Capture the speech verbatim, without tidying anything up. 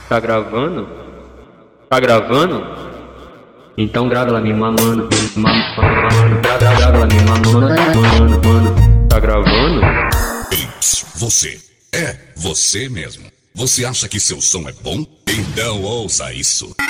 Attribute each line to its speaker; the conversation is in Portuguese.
Speaker 1: Tá gravando? Tá gravando? Então grava ela me mamando, mamando, grava, grava ela me mamando, mamando, mano. Tá gravando?
Speaker 2: Ei, você, é você mesmo. Você acha que seu som é bom? Então ouça isso.